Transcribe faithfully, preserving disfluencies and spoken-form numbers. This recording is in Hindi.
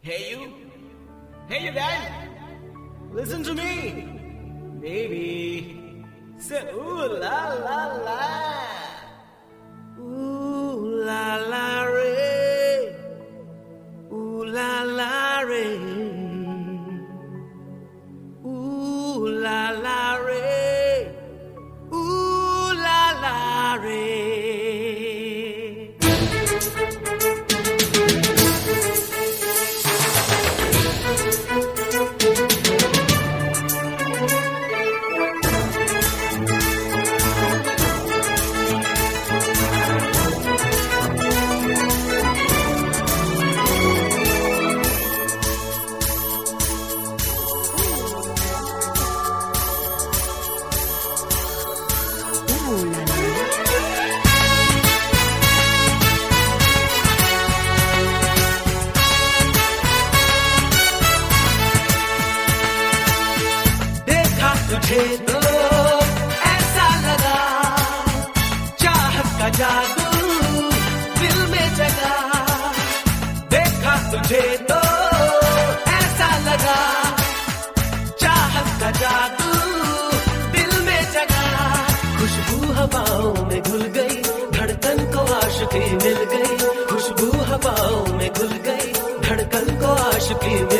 Hey you, hey you guys, listen to me, baby. Say ooh la la la, ooh la la re, ooh la la re, ooh la la re, ooh la la re. तुझे तो ऐसा लगा, चाहत का जादू दिल में जगा। देखा तुझे तो ऐसा लगा, चाहत का जादू दिल में जगा। खुशबू हवाओं में घुल गई, धड़कन को आशिकी मिल गई। खुशबू हवाओं में घुल गई, धड़कन को आशिकी